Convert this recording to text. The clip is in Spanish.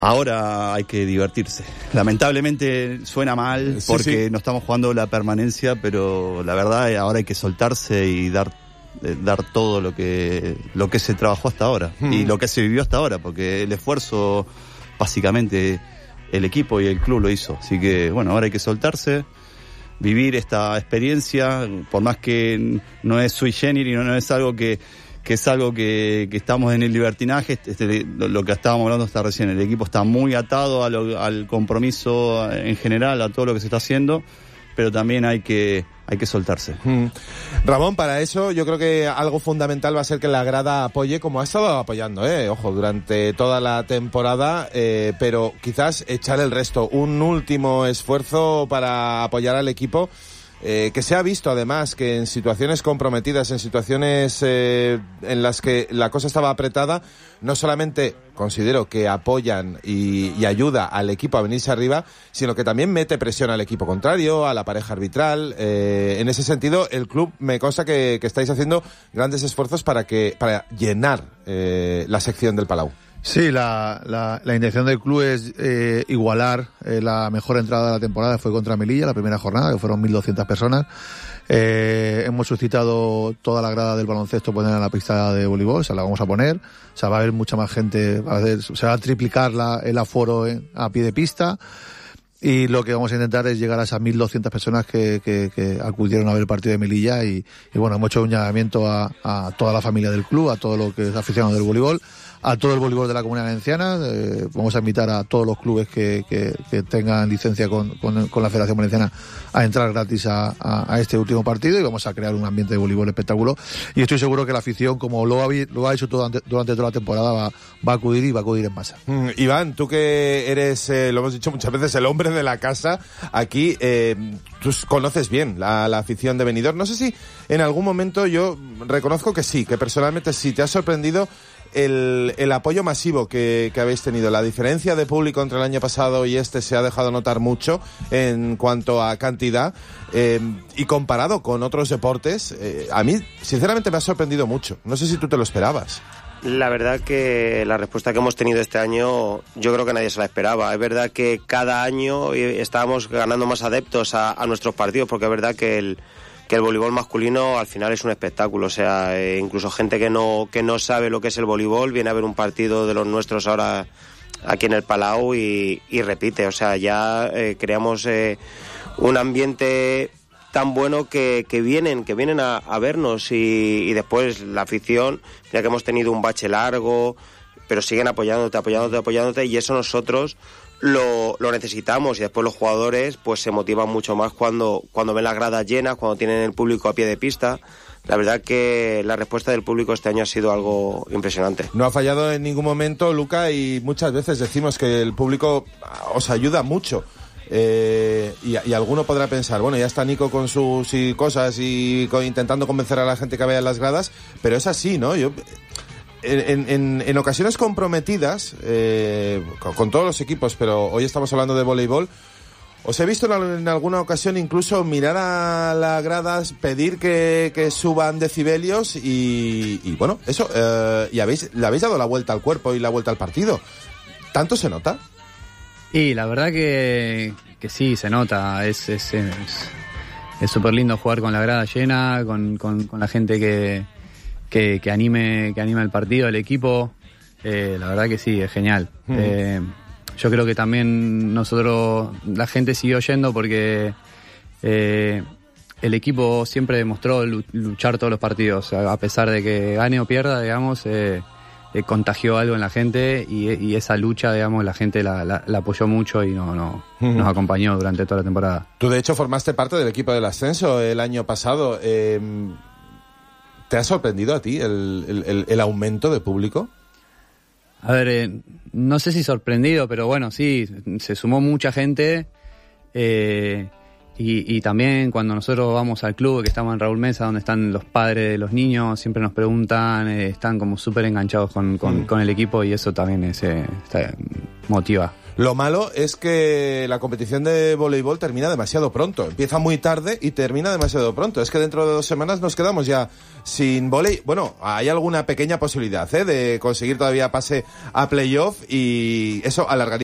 Ahora hay que divertirse. Lamentablemente suena mal porque no estamos jugando la permanencia, pero la verdad ahora hay que soltarse y dar todo lo que se trabajó hasta ahora y lo que se vivió hasta ahora, porque el esfuerzo básicamente el equipo y el club lo hizo. Así que bueno, ahora hay que soltarse, vivir esta experiencia, por más que no es sui generis, no es algo que es algo que estamos en el libertinaje, lo que estábamos hablando hasta recién, el equipo está muy atado al compromiso en general, a todo lo que se está haciendo, pero también hay que soltarse. Ramón, para eso yo creo que algo fundamental va a ser que la grada apoye, como ha estado apoyando, ojo, durante toda la temporada, pero quizás echar el resto, un último esfuerzo para apoyar al equipo, que se ha visto además que en situaciones comprometidas, en situaciones en las que la cosa estaba apretada, no solamente considero que apoyan y ayuda al equipo a venirse arriba, sino que también mete presión al equipo contrario, a la pareja arbitral. En ese sentido, el club me consta que estáis haciendo grandes esfuerzos para llenar la sección del Palau. Sí, la intención del club es igualar la mejor entrada de la temporada, fue contra Melilla, la primera jornada, que fueron 1.200 personas. Hemos suscitado toda la grada del baloncesto, poner en la pista de voleibol, la vamos a poner, va a haber mucha más gente, se va a triplicar el aforo a pie de pista. Y lo que vamos a intentar es llegar a esas 1.200 personas que acudieron a ver el partido de Melilla y bueno, hemos hecho un llamamiento a toda la familia del club, a todo lo que es aficionado del voleibol, a todo el voleibol de la Comunidad Valenciana. Vamos a invitar a todos los clubes que tengan licencia con la Federación Valenciana a entrar gratis a este último partido, y vamos a crear un ambiente de voleibol espectáculo, y estoy seguro que la afición, como lo ha hecho durante toda la temporada, va a acudir y va a acudir en masa. Iván, tú que eres, lo hemos dicho muchas veces, el hombre de la casa aquí, tú conoces bien la afición de Benidorm. No sé si en algún momento, yo reconozco que sí, que personalmente sí te ha sorprendido el apoyo masivo que habéis tenido. La diferencia de público entre el año pasado y se ha dejado notar mucho en cuanto a cantidad, y comparado con otros deportes, a mí sinceramente me ha sorprendido mucho. No sé si tú te lo esperabas. La verdad que la respuesta que hemos tenido este año, yo creo que nadie se la esperaba. Es verdad que cada año estábamos ganando más adeptos a nuestros partidos, porque es verdad que el voleibol masculino al final es un espectáculo. O sea, incluso gente que no sabe lo que es el voleibol viene a ver un partido de los nuestros ahora aquí en el Palau y repite. O sea, ya creamos un ambiente tan bueno que vienen a vernos, y después la afición, ya que hemos tenido un bache largo, pero siguen apoyándote, y eso nosotros lo necesitamos, y después los jugadores pues se motivan mucho más cuando ven las gradas llenas, cuando tienen el público a pie de pista. La verdad que la respuesta del público este año ha sido algo impresionante. No ha fallado en ningún momento, Luca, y muchas veces decimos que el público os ayuda mucho. Y alguno podrá pensar, bueno, ya está Nico con sus cosas y intentando convencer a la gente que vea en las gradas, pero es así, ¿no? Yo en ocasiones comprometidas con todos los equipos, pero hoy estamos hablando de voleibol, os he visto en alguna ocasión incluso mirar a las gradas, pedir que suban decibelios y bueno, eso, y le habéis dado la vuelta al cuerpo y la vuelta al partido. ¿Tanto se nota? Y la verdad que sí, se nota. Es súper lindo jugar con la grada llena, con la gente que anime el partido, el equipo. La verdad que sí, es genial. Yo creo que también la gente siguió yendo porque el equipo siempre demostró luchar todos los partidos, a pesar de que gane o pierda, digamos. Contagió algo en la gente y esa lucha, digamos, la gente la apoyó mucho y nos acompañó durante toda la temporada. Tú, de hecho, formaste parte del equipo del ascenso el año pasado. ¿Te ha sorprendido a ti el aumento de público? A ver, no sé si sorprendido, pero bueno, sí, se sumó mucha gente. Y también cuando nosotros vamos al club, que estamos en Raúl Mesa, donde están los padres de los niños, siempre nos preguntan, están como súper enganchados con el equipo, y eso también motiva. Lo malo es que la competición de voleibol termina demasiado pronto. Empieza muy tarde y termina demasiado pronto. Es que dentro de 2 semanas nos quedamos ya sin vóley. Bueno, hay alguna pequeña posibilidad de conseguir todavía pase a playoff y eso alargaría